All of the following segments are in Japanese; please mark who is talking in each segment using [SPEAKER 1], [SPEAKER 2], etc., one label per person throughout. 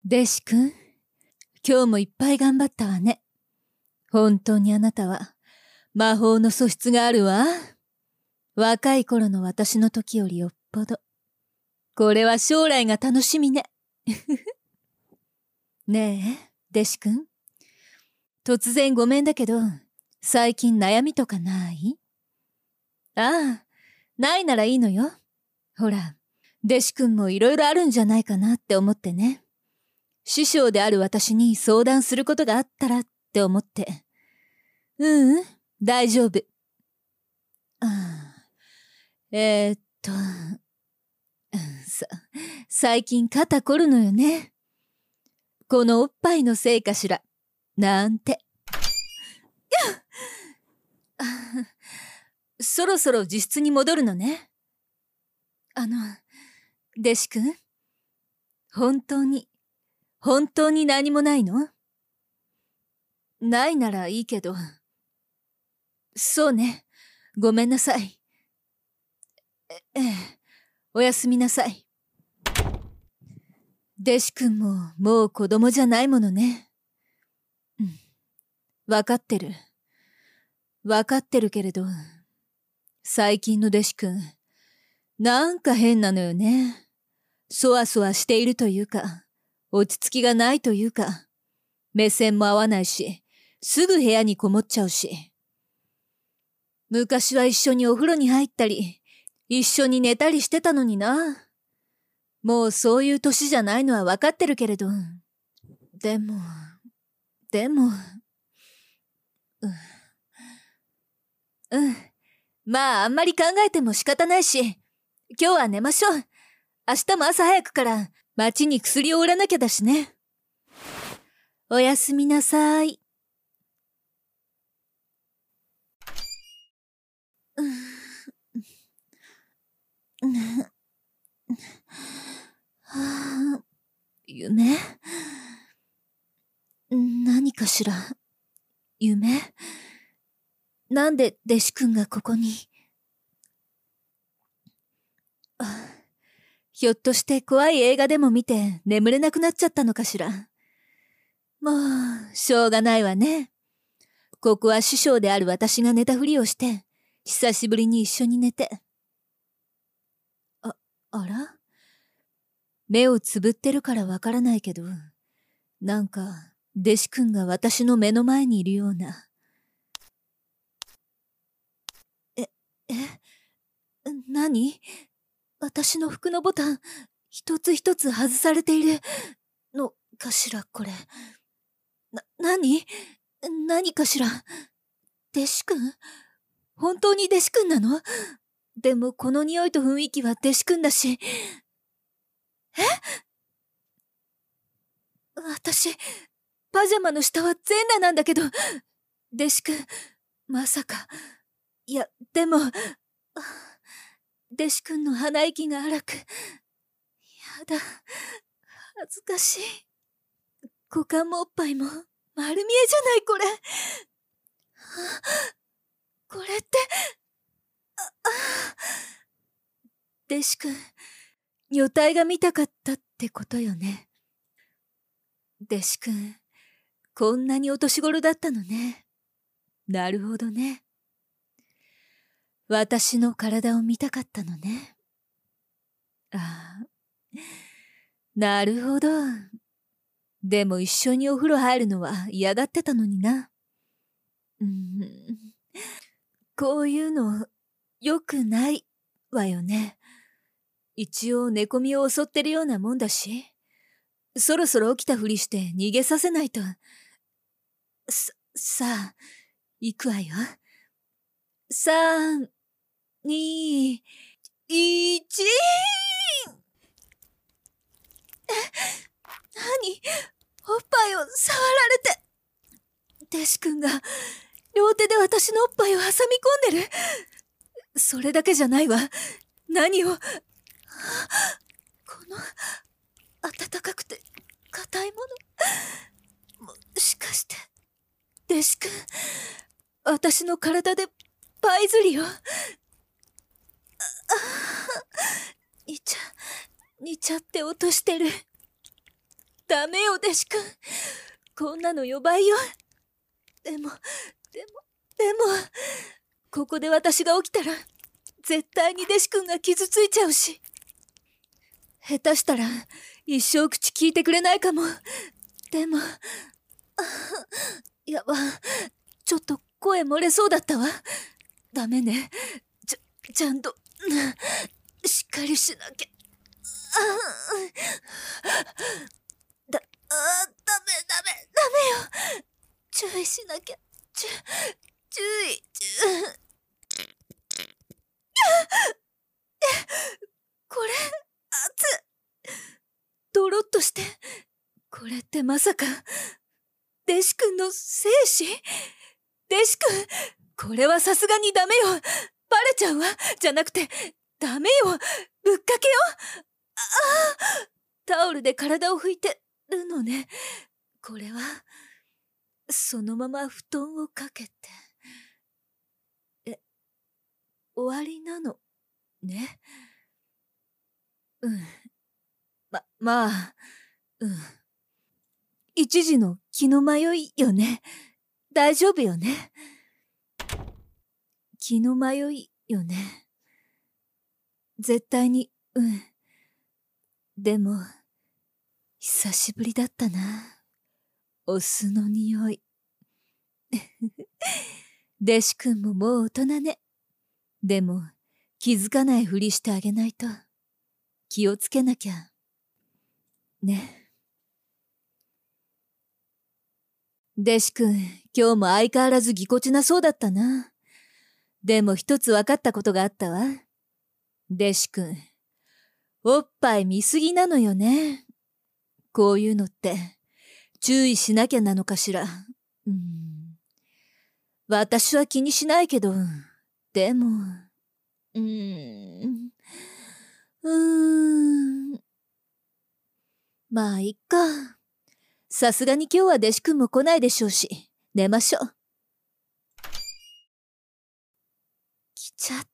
[SPEAKER 1] 弟子くん、今日もいっぱい頑張ったわね。本当にあなたは魔法の素質があるわ。若い頃の私の時よりよっぽど。これは将来が楽しみね。ねえ、弟子くん。突然ごめんだけど、最近悩みとかない？ああ、ないならいいのよ。ほら、弟子くんもいろいろあるんじゃないかなって思ってね。師匠である私に相談することがあったらって思って。大丈夫。えーっと、最近肩こるのよね。このおっぱいのせいかしら。なんて。そろそろ自室に戻るのね。弟子くん、本当に何もないの？ないならいいけど。そうね。ごめんなさい。おやすみなさい。弟子くんももう子供じゃないものね。わかってる。わかってるけれど、最近の弟子くん、なんか変なのよね。そわそわしているというか、落ち着きがないというか、目線も合わないし、すぐ部屋にこもっちゃうし。昔は一緒にお風呂に入ったり、一緒に寝たりしてたのにな。もうそういう年じゃないのはわかってるけれど。でも、まああんまり考えても仕方ないし、今日は寝ましょう。明日も朝早くから町に薬を売らなきゃだしね。おやすみなさい。夢？何かしら？夢？なんで弟子くんがここに？ひょっとして怖い映画でも見て眠れなくなっちゃったのかしら。もう、しょうがないわね。ここは師匠である私が寝たふりをして、久しぶりに一緒に寝て。あら？目をつぶってるからわからないけど、なんか、弟子くんが私の目の前にいるような。何？私の服のボタン、一つ一つ外されているのかしら、これ。何かしら。弟子くん？本当に弟子くんなの？でもこの匂いと雰囲気は弟子くんだし。私、パジャマの下は全裸なんだけど、弟子くん、まさか。いや、でも、弟子くんの鼻息が荒く。やだ、恥ずかしい。股間もおっぱいも丸見えじゃないこれ。これって、弟子くん、女体が見たかったってことよね。弟子くん、こんなにお年頃だったのね。なるほどね。私の体を見たかったのね。ああ、なるほど。でも一緒にお風呂入るのは嫌がってたのにな。こういうの、良くないわよね。一応寝込みを襲ってるようなもんだし、そろそろ起きたふりして逃げさせないと。さあ、行くわよ。3、2、1。何？おっぱいを触られて。弟子くんが両手で私のおっぱいを挟み込んでる。それだけじゃないわ。何を。この暖かくて硬いもの。もしかして弟子くん、私の体でパイ釣りを。煮ちゃって落としてる。 ダメよ、弟子くん。こんなの予売よ。でも、ここで私が起きたら、絶対に弟子くんが傷ついちゃうし。下手したら、一生口聞いてくれないかも。でも、やば、ちょっと声漏れそうだったわ。ダメね。ちゃんと、しっかりしなきゃ。ダメよ。注意しなきゃ。注意。これ、熱っ。ドロッとして。これってまさか、弟子くんの精子？弟子くん、これはさすがにダメよ。バレちゃうわ。じゃなくて、ダメよ。ぶっかけよ。タオルで体を拭いてるのね。これは、そのまま布団をかけて。終わりなのね。まあ、一時の気の迷いよね。大丈夫よね。気の迷いよね。絶対に、でも、久しぶりだったな。お酢の匂い。弟子くんももう大人ね。でも、気づかないふりしてあげないと。気をつけなきゃ。ね。弟子くん、今日も相変わらずぎこちなそうだったな。でも一つ分かったことがあったわ。弟子くん、おっぱい見すぎなのよね。こういうのって、注意しなきゃなのかしら。私は気にしないけど、でも、まあ、いっか。さすがに今日は弟子くんも来ないでしょうし、寝ましょう。来ちゃった。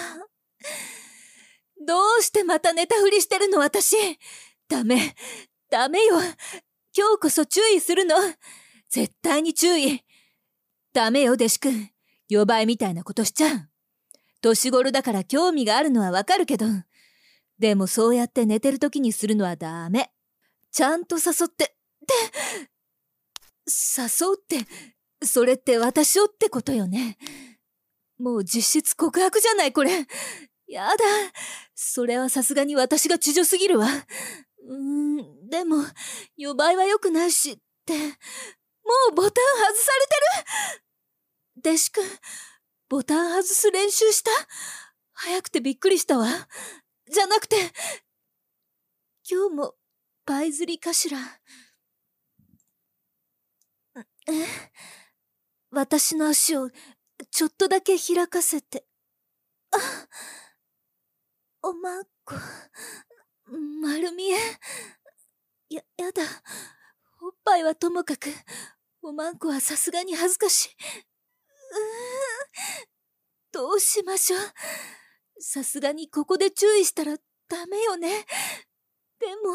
[SPEAKER 1] どうしてまた寝たふりしてるの私。ダメよ。今日こそ注意するの。絶対に注意。ダメよ、弟子くん。予売みたいなことしちゃう。年頃だから興味があるのはわかるけど、でもそうやって寝てる時にするのはダメ。ちゃんと誘って、誘うって、それって私をってことよね。もう実質告白じゃないこれ。やだ。それはさすがに私が知女すぎるわ。でも、予売は良くないしって、もうボタン外されてる。弟子くん、ボタン外す練習した？早くてびっくりしたわ。じゃなくて、今日もパイ釣りかしら。私の足をちょっとだけ開かせて。おまんこ、丸見え。やだ。おっぱいはともかく、おまんこはさすがに恥ずかしい。どうしましょう。さすがにここで注意したらダメよね。でも、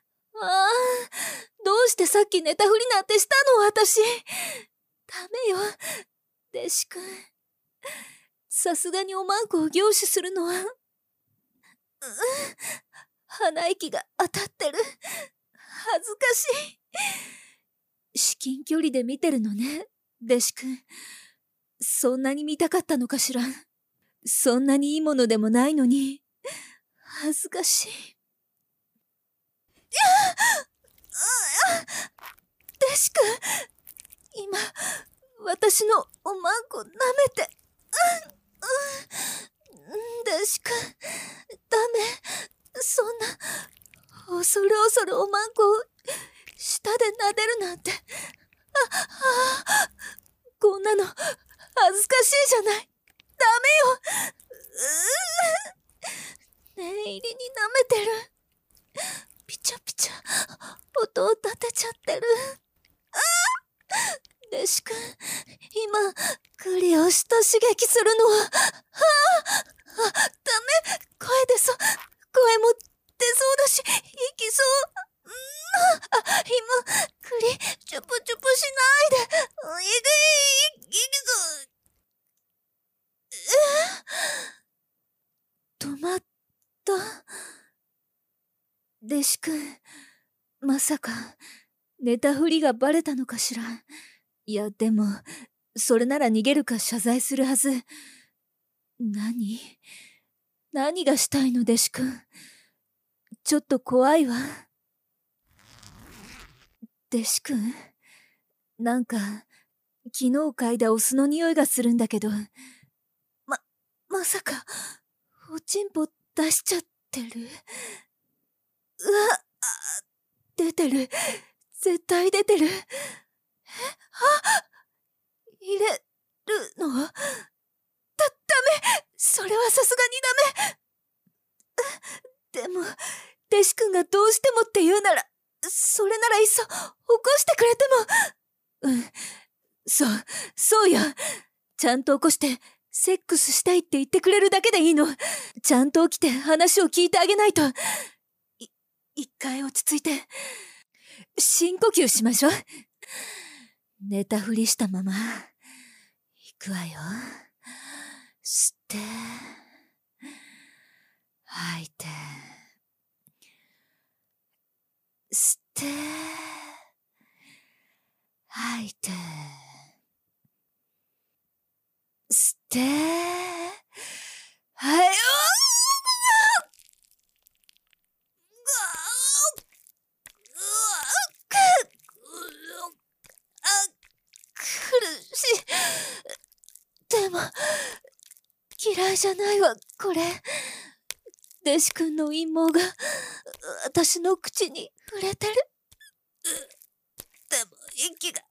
[SPEAKER 1] どうしてさっき寝たふりなんてしたの私。ダメよ、弟子くん。さすがにおまんこを凝視するのは。鼻息が当たってる。恥ずかしい。至近距離で見てるのね、弟子くん。そんなに見たかったのかしら。そんなにいいものでもないのに。恥ずかしい。弟子くん、今、私のおまんこ舐めて。弟子くん、ダメ。そんな、恐る恐るおまんこを舌で撫でるなんて。こんなの恥ずかしいじゃない。ダメよ。念入りに舐めてる。ピチャピチャ音を立てちゃってる。弟子くん、今クリをした刺激するのは。ダメ。声も出そうだし、息そう。 栗、チュプチュプしないで。いくぞ。止まった。弟子くん、まさか、寝たふりがバレたのかしら。いや、でも、それなら逃げるか謝罪するはず。何がしたいの、弟子くん。ちょっと怖いわ。弟子くん、なんか、昨日嗅いだお酢の匂いがするんだけど、まさか、おちんぽ出しちゃってる？うわ、出てる。絶対出てる。入れるの？ダメ。それはさすがにダメ。でも、弟子くんがどうしてもって言うなら、それならいっそ、起こしてくれても。そうよ。ちゃんと起こして、セックスしたいって言ってくれるだけでいいの。ちゃんと起きて話を聞いてあげないと。一回落ち着いて、深呼吸しましょう。寝たふりしたまま、行くわよ。吸って、吐いて、吸って、吐いて、吸って、はい、苦しい。でも、嫌いじゃないわ、これ。弟子くんの陰謀が、私の口に触れてる。でも、息が、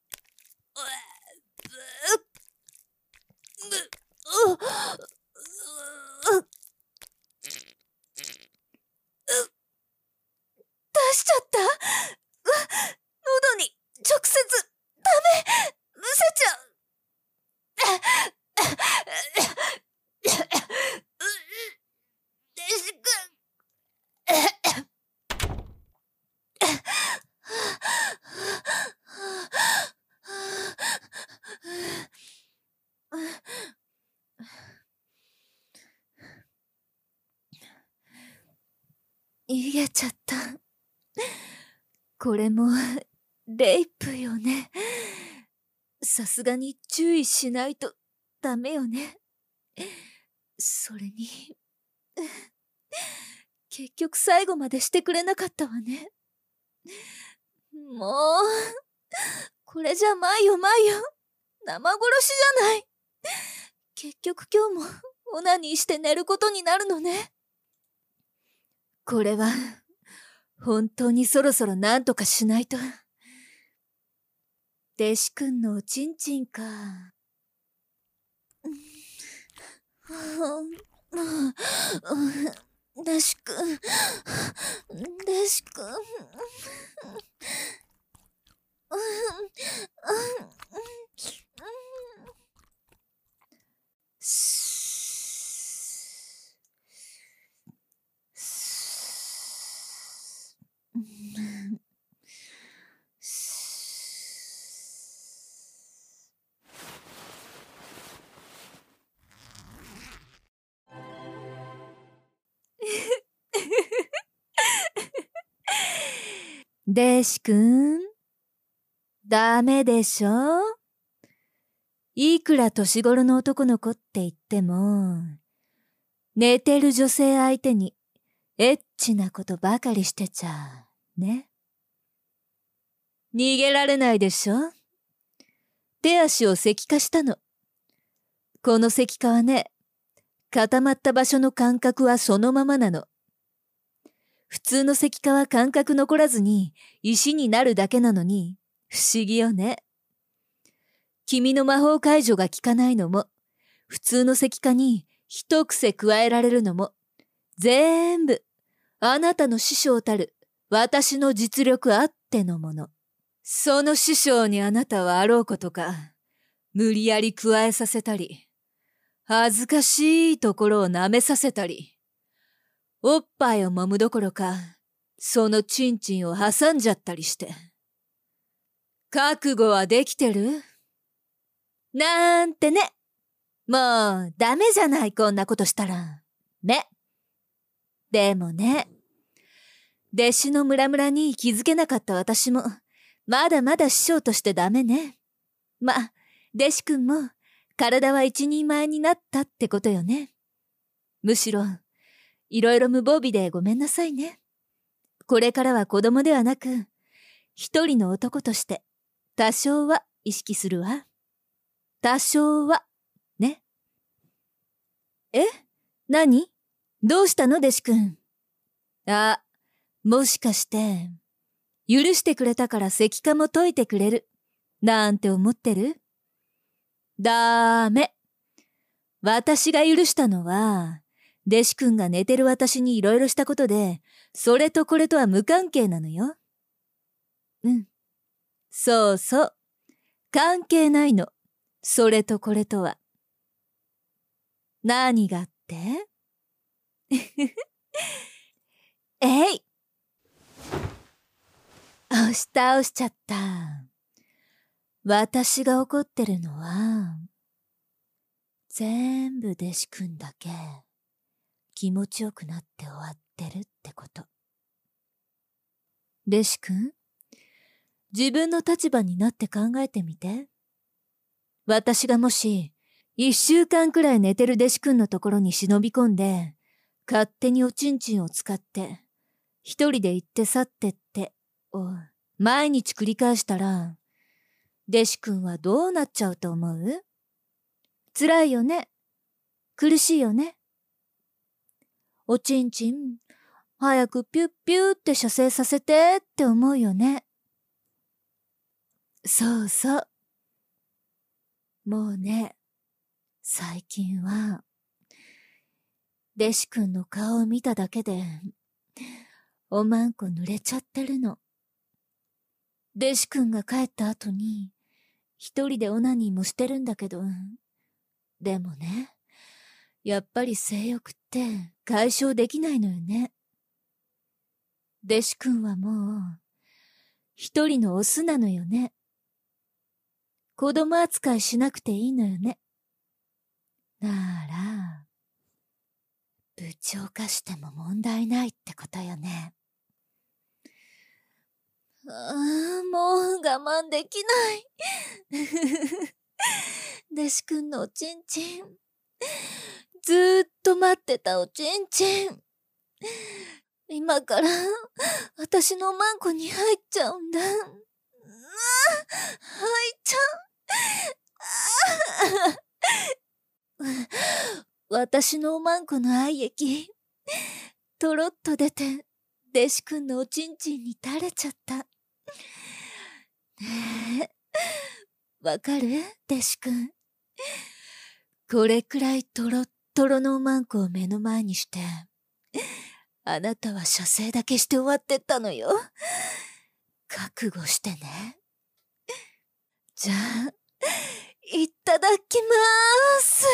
[SPEAKER 1] 出しちゃった？喉に直接、ダメ！むせちゃう！弟子くん。逃げちゃった。これも、レイプよね。さすがに注意しないとダメよね。それに、結局最後までしてくれなかったわね。もう、これじゃまいよ。生殺しじゃない。結局今日もオナニーして寝ることになるのね。これは、本当にそろそろ何とかしないと。弟子くんのおちんちんか。弟子くん。弟子くん、ダメでしょ？いくら年頃の男の子って言っても、寝てる女性相手にエッチなことばかりしてちゃね。逃げられないでしょ？手足を石化したの。この石化はね、固まった場所の感覚はそのままなの。普通の石化は感覚残らずに石になるだけなのに、不思議よね。君の魔法解除が効かないのも、普通の石化に一癖加えられるのも、全部、あなたの師匠たる私の実力あってのもの。その師匠にあなたはあろうことか、無理やり加えさせたり、恥ずかしいところを舐めさせたり、おっぱいを揉むどころか、 そのチンチンを挟んじゃったりして。覚悟はできてる？なんてね。もうダメじゃない、こんなことしたら。ね。でもね、弟子のムラムラに気づけなかった私も、まだまだ師匠としてダメね。ま、弟子くんも、体は一人前になったってことよね。むしろ、いろいろ無防備でごめんなさいね。これからは子供ではなく、一人の男として、多少は意識するわ。多少は、ね。え？何？どうしたの、弟子くん。あ、もしかして、許してくれたから石化も解いてくれる、なんて思ってる？だーめ。私が許したのは、弟子くんが寝てる私にいろいろしたことで、それとこれとは無関係なのよ。うん。そうそう。関係ないの。それとこれとは。何がってえい！押し倒しちゃった。私が怒ってるのは、全部弟子くんだけ気持ちよくなって終わってるってこと。弟子くん、自分の立場になって考えてみて。私がもし、1週間くらい寝てる弟子くんのところに忍び込んで、勝手におちんちんを使って、一人で行って去ってって、を毎日繰り返したら、弟子くんはどうなっちゃうと思う？辛いよね。苦しいよね。おちんちん、早くピュッピューって射精させてって思うよね。そうそう。もうね、最近は、弟子くんの顔を見ただけで、おまんこ濡れちゃってるの。弟子くんが帰った後に、一人でオナニーもしてるんだけど、でもね、やっぱり性欲って解消できないのよね。弟子くんはもう、一人のオスなのよね。子供扱いしなくていいのよね。なら、部長化しても問題ないってことよね。もう我慢できない。弟子くんのおちんちん。ずーっと待ってたおちんちん。今から私のおまんこに入っちゃうんだ。入っちゃう。私のおまんこの愛液、とろっと出て、弟子くんのおちんちんに垂れちゃった。ねえ、わかる？弟子くん。これくらいとろっとろのおまんこを目の前にして、あなたは射精だけして終わってったのよ。覚悟してね。じゃあ、いただきまーす。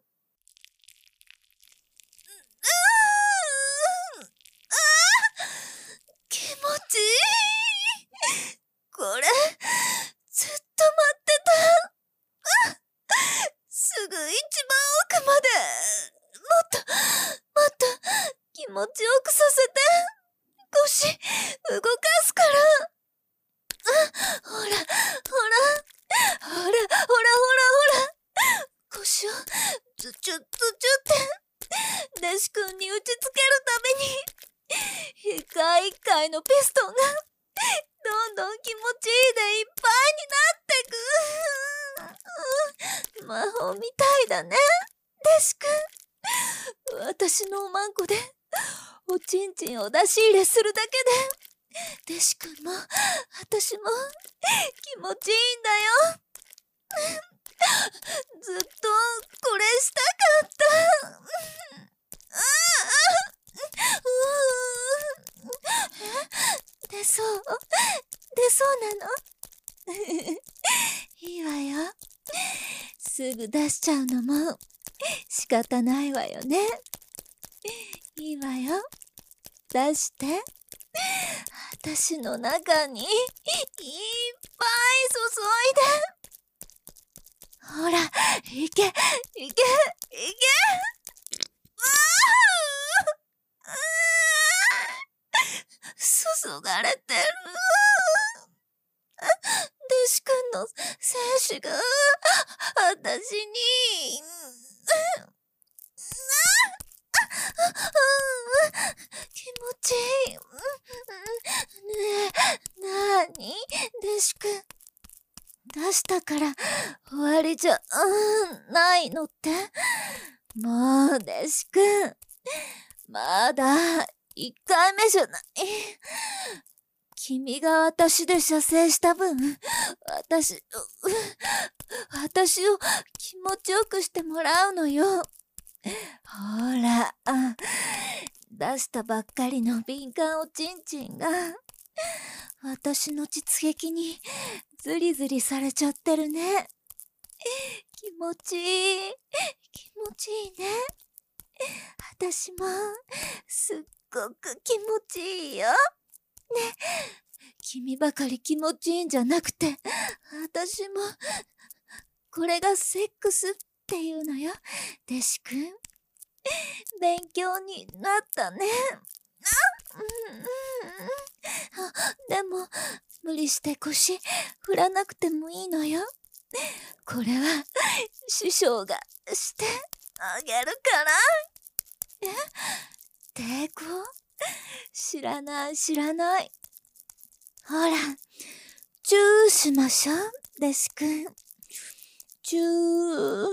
[SPEAKER 1] 気持ちいい。これ、ずっと待ってた。すぐ一番奥まで。もっと気持ちよくさせて。腰、動かすから。ほら、ほら、ほら、ほら、ほら、ほら。腰をズチュッズチュって、弟子くんに打ちつけるために、一回一回のピストンが、どんどん気持ちいいでいっぱいになってく。魔法みたいだね、弟子くん。私のおまんこで、おちんちんを出し入れするだけで、弟子くんも、私も、気持ちいいんだよ。ずっと、これしたかった。出そうなの？いいわよ。すぐ出しちゃうのも仕方ないわよね。いいわよ。出して。 私の中にいっぱい注いで。ほら、いけ、いけ、いけ。注がれてる。デシ君の精子が私に。気持ちいい。ねえ、なーにデシ君。出したから終わりじゃ、ないのって。もう、デシ君。まだ、1回目じゃない。君が私で射精した分、私を気持ちよくしてもらうのよ。ほら、出したばっかりの敏感おちんちんが、私の膣壁にズリズリされちゃってるね。気持ちいい。気持ちいいね。私も、すっごく気持ちいいよ。ね。君ばかり気持ちいいんじゃなくて、私も、これがセックスっていうのよ、デシ君。勉強になったね。でも、無理して腰振らなくてもいいのよ。これは、師匠がしてあげるから。抵抗？知らない。ほら、チューしましょう、デシ君。チュー。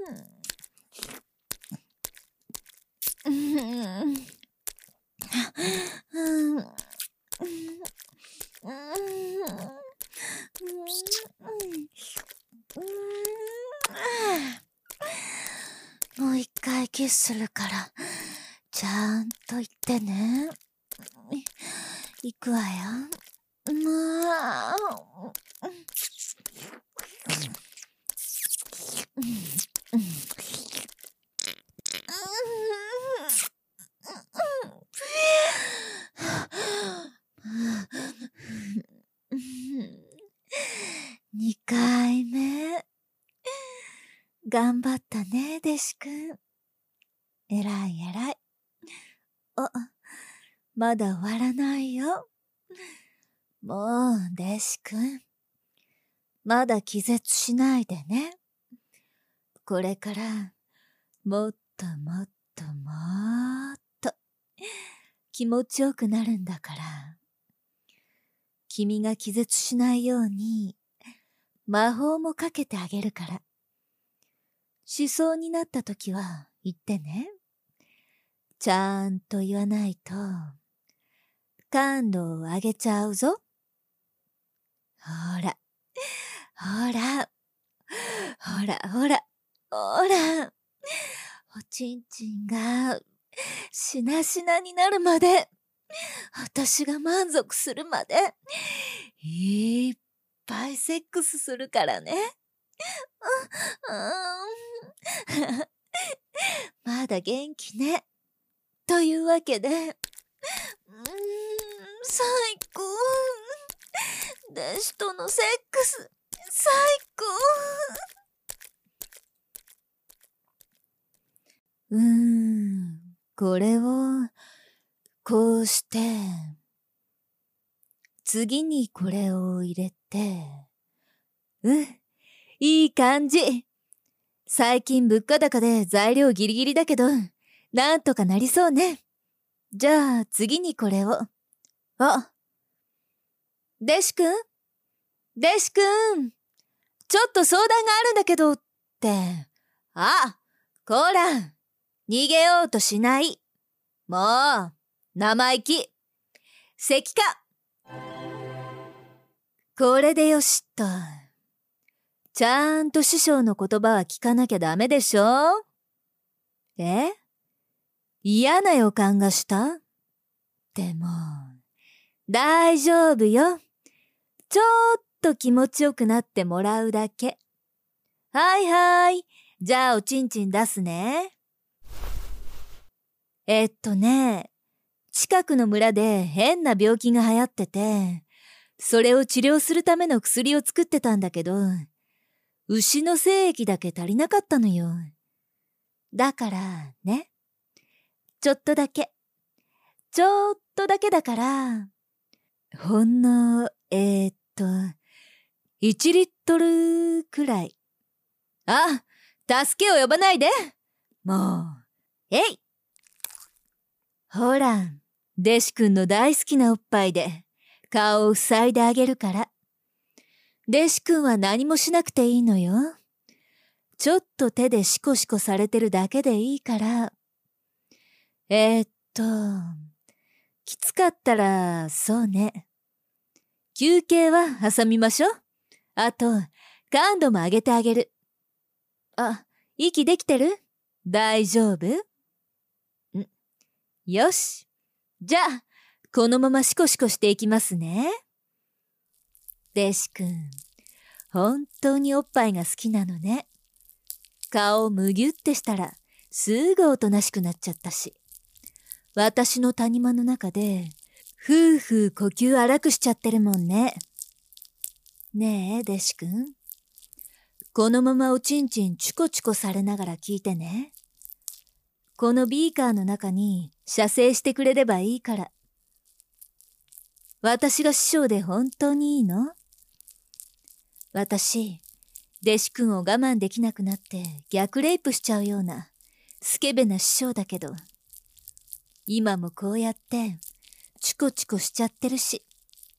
[SPEAKER 1] もう一回キスするから、ちゃんと言ってね。行くわよ。2回目。頑張ったね、デシ君。えらい。まだ終わらないよ。もう、デシ君。まだ気絶しないでね。これから、もっと気持ちよくなるんだから。君が気絶しないように、魔法もかけてあげるから。しそうになったときは言ってね。ちゃんと言わないと、感度を上げちゃうぞ。ほら。おちんちんが、しなしなになるまで、私が満足するまで、いっぱいセックスするからね。まだ元気ね。というわけで、最高。弟子とのセックス、最高。これを、こうして、次にこれを入れて、いい感じ。最近物価高で材料ギリギリだけど、なんとかなりそうね。じゃあ次にこれを。デシ君、ちょっと相談があるんだけどって。こら、逃げようとしない。もう、生意気。石化。これでよしっと。ちゃんと師匠の言葉は聞かなきゃダメでしょ？嫌な予感がした？でも、大丈夫よ。ちょっと気持ちよくなってもらうだけ。はい。じゃあおちんちん出すね。 近くの村で変な病気が流行ってて、それを治療するための薬を作ってたんだけど、牛の精液だけ足りなかったのよ。だからね、ちょっとだけだから、ほんの、1リットルくらい。あ、助けを呼ばないで。もう、えい。ほら、弟子くんの大好きなおっぱいで顔を塞いであげるから。弟子くんは何もしなくていいのよ。ちょっと手でシコシコされてるだけでいいから。きつかったら、そうね。休憩は挟みましょう。あと、感度も上げてあげる。あ、息できてる？大丈夫？よし。じゃあ、このままシコシコしていきますね。弟子くん、本当におっぱいが好きなのね。顔をむぎゅってしたら、すぐおとなしくなっちゃったし。私の谷間の中で、ふうふう呼吸荒くしちゃってるもんね。ねえ、弟子くん。このままおちんちんチュコチュコされながら聞いてね。このビーカーの中に射精してくれればいいから。私が師匠で本当にいいの？私、弟子くんを我慢できなくなって逆レイプしちゃうようなスケベな師匠だけど、今もこうやってチュコチュコしちゃってるし。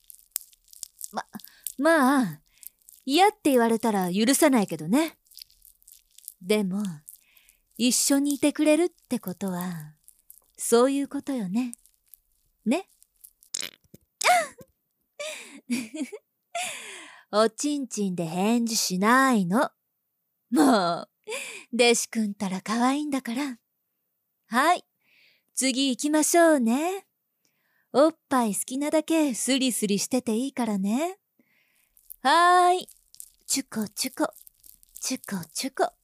[SPEAKER 1] まあ、嫌って言われたら許さないけどね。でも、一緒にいてくれるってことは、そういうことよね。ね。おちんちんで返事しないの。もう、弟子くんたら可愛いんだから。はい、次行きましょうね。おっぱい好きなだけスリスリしてていいからね。はーい、チュコチュコ、チュコチュコ。